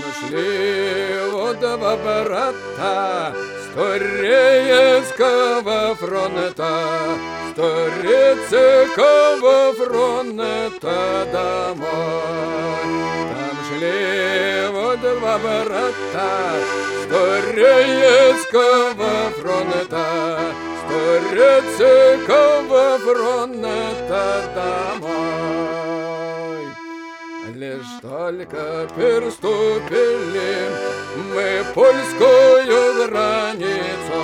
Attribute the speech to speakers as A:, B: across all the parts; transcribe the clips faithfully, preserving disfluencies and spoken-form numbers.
A: шли вот два брата с турецкого фронта, с турецкого фронта домой. Там шли вот два брата с турецкого фронта, с турецкого фронта домой. Лишь только переступили мы польскую границу,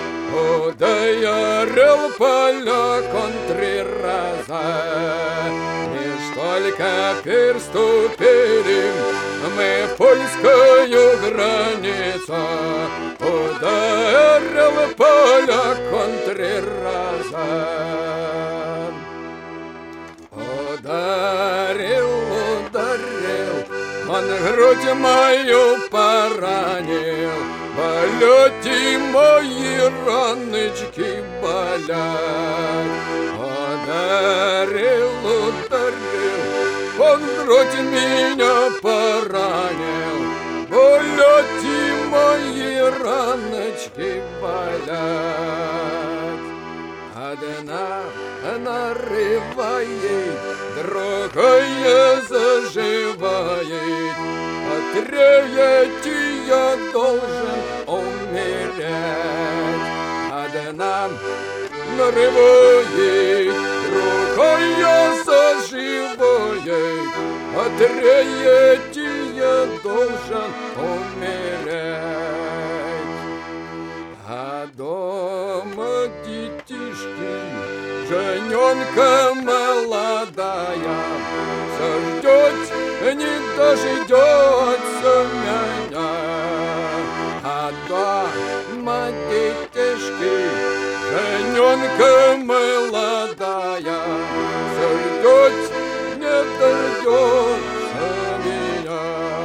A: ударил поляк он три раза. Лишь только переступили мы польскую границу, ударил поляк он три раза. Ударил, ударил, он грудь мою поранил, болят и мои раночки болят. Ударил, ударил, он грудь меня поранил, болят и мои раночки болят. Одна нарывает, другая заживает, а третий я должен умереть. Одна нарывает, другая заживает, а третий я должен умереть. А дома детишки, жененка молодая, все ждет, не дождется меня. А дома детишки, жененка молодая, все ждет, не дождется меня.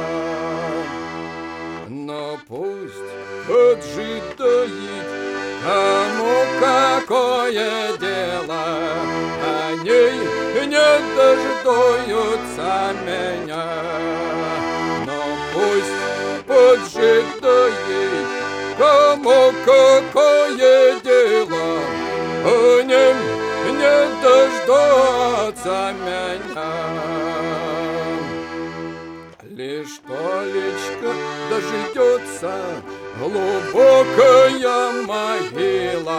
A: Но пусть поджидает, кому какое дело, они не дождутся меня. Но пусть поджидает, кому какое дело, они не дождутся меня. Лишь толечко дождется глубокая могила,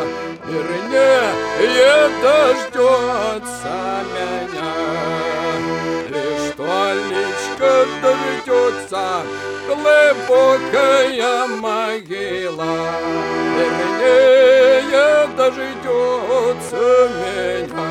A: вернее, дождется меня. Лишь толечко дождется глубокая могила, вернее, дождется меня.